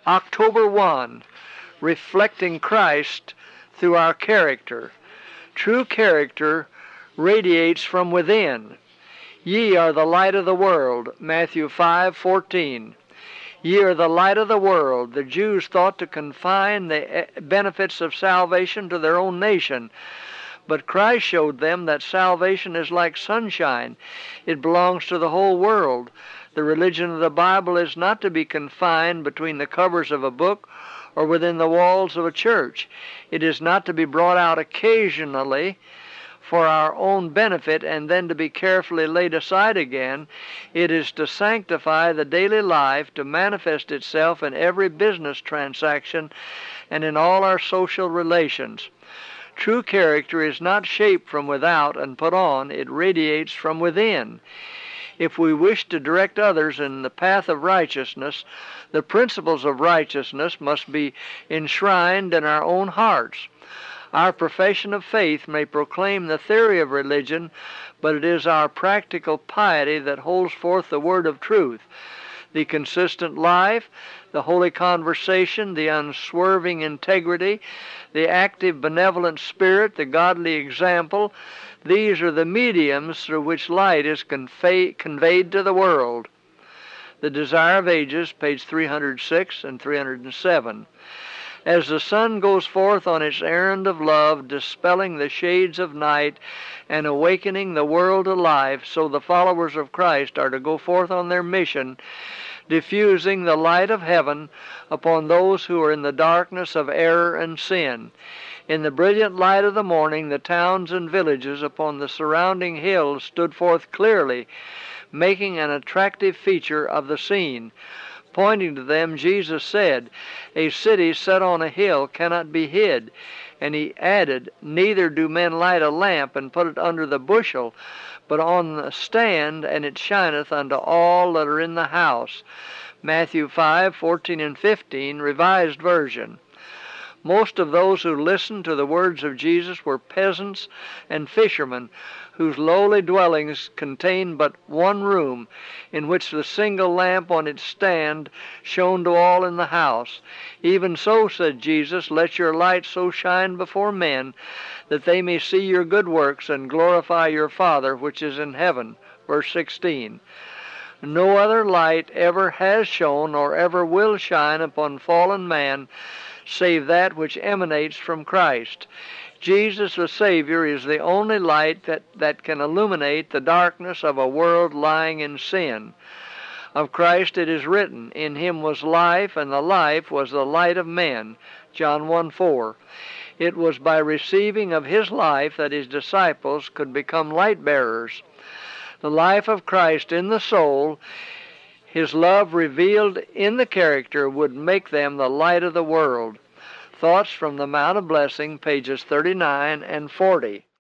October 1, reflecting Christ through our character. True character radiates from within. Ye are the light of the world, Matthew 5:14. Ye are the light of the world. The Jews thought to confine the benefits of salvation to their own nation, but Christ showed them that salvation is like sunshine. It belongs to the whole world. The religion of the Bible is not to be confined between the covers of a book or within the walls of a church. It is not to be brought out occasionally for our own benefit and then to be carefully laid aside again. It is to sanctify the daily life, to manifest itself in every business transaction and in all our social relations. True character is not shaped from without and put on, it radiates from within. If we wish to direct others in the path of righteousness, the principles of righteousness must be enshrined in our own hearts. Our profession of faith may proclaim the theory of religion, but it is our practical piety that holds forth the word of truth. The consistent life, the holy conversation, the unswerving integrity, the active benevolent spirit, the godly example, these are the mediums through which light is conveyed to the world. The Desire of Ages, page 306 and 307. As the sun goes forth on its errand of love, dispelling the shades of night and awakening the world to life, so the followers of Christ are to go forth on their mission, diffusing the light of heaven upon those who are in the darkness of error and sin. In the brilliant light of the morning, the towns and villages upon the surrounding hills stood forth clearly, making an attractive feature of the scene. Pointing to them, Jesus said, "A city set on a hill cannot be hid." And he added, "Neither do men light a lamp and put it under the bushel, but on the stand, and it shineth unto all that are in the house." Matthew 5:14 and 15, Revised Version. Most of those who listened to the words of Jesus were peasants and fishermen, whose lowly dwellings contained but one room, in which the single lamp on its stand shone to all in the house. "Even so," said Jesus, "let your light so shine before men, that they may see your good works and glorify your Father which is in heaven." Verse 16. No other light ever has shone or ever will shine upon fallen man save that which emanates from Christ. Jesus the Savior is the only light that can illuminate the darkness of a world lying in sin. Of Christ it is written, "In him was life, and the life was the light of men." John 1:4. It was by receiving of his life that his disciples could become light bearers. The life of Christ in the soul, his love revealed in the character, would make them the light of the world. Thoughts from the Mount of Blessing, pages 39 and 40.